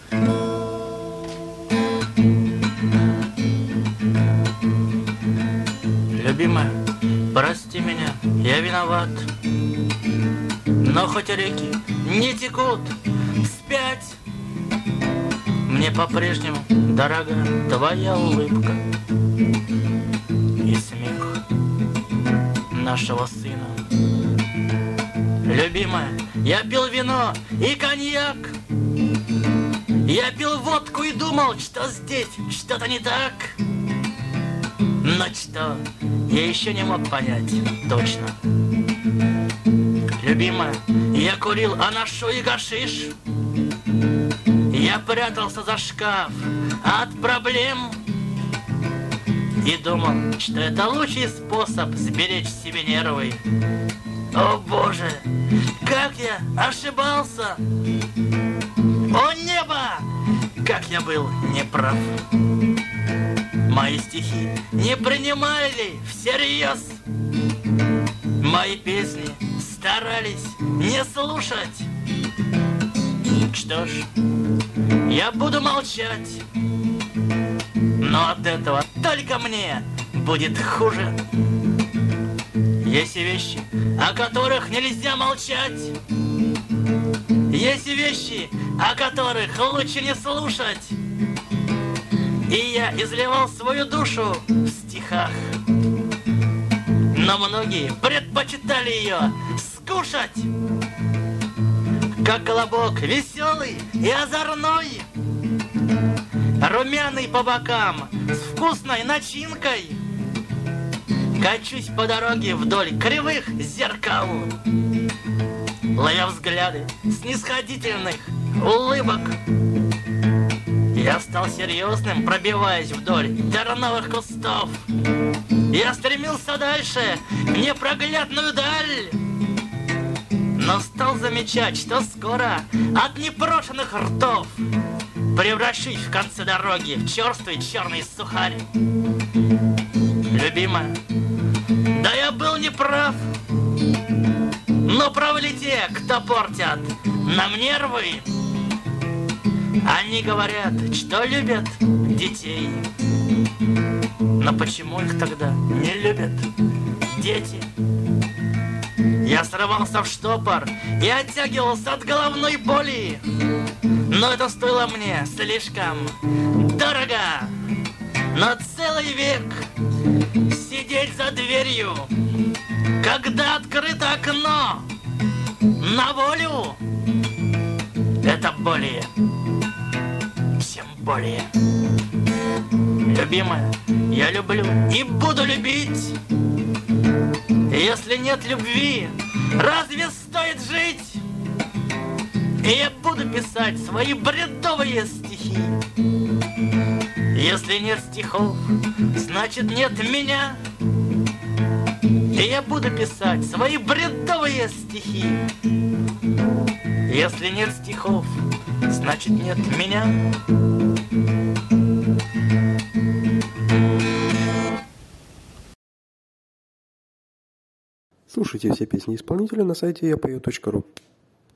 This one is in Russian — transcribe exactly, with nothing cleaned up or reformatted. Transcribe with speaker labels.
Speaker 1: Любимая, прости меня, я виноват, но хоть реки не текут вспять, мне по-прежнему дорога твоя улыбка и смех нашего сына. Любимая, я пил вино и коньяк, я пил водку и думал, что здесь что-то не так. Но что, я еще не мог понять точно. Любимая, я курил анашу и гашиш, я прятался за шкаф от проблем и думал, что это лучший способ сберечь себе нервы. О боже, как я ошибался! О небо, как я был неправ! Мои стихи не принимали всерьез, мои песни старались не слушать. Что ж, я буду молчать, но от этого только мне будет хуже. Есть вещи, о которых нельзя молчать. Есть вещи, о которых лучше не слушать. И я изливал свою душу в стихах, но многие предпочитали ее скушать. Как колобок веселый и озорной, румяный по бокам, с вкусной начинкой, качусь по дороге вдоль кривых зеркал, ловя взгляды снисходительных улыбок. Я стал серьезным, пробиваясь вдоль терновых кустов. Я стремился дальше, в непроглядную даль, но стал замечать, что скоро от непрошенных ртов превращусь в конце дороги в черствый черный сухарь. Любимая, да я был неправ, но правы те, кто портят нам нервы. Они говорят, что любят детей, но почему их тогда не любят дети? Я срывался в штопор и оттягивался от головной боли, но это стоило мне слишком дорого. Но целый век сидеть за дверью, когда открыто окно на волю, это более, чем более. Любимая, я люблю и буду любить. Если нет любви, разве стоит жить? И я буду писать свои бредовые стихи. Если нет стихов, значит нет меня. И я буду писать свои бредовые стихи. Если нет стихов, значит нет меня.
Speaker 2: Слушайте все песни исполнителя на сайте я пою точка ру.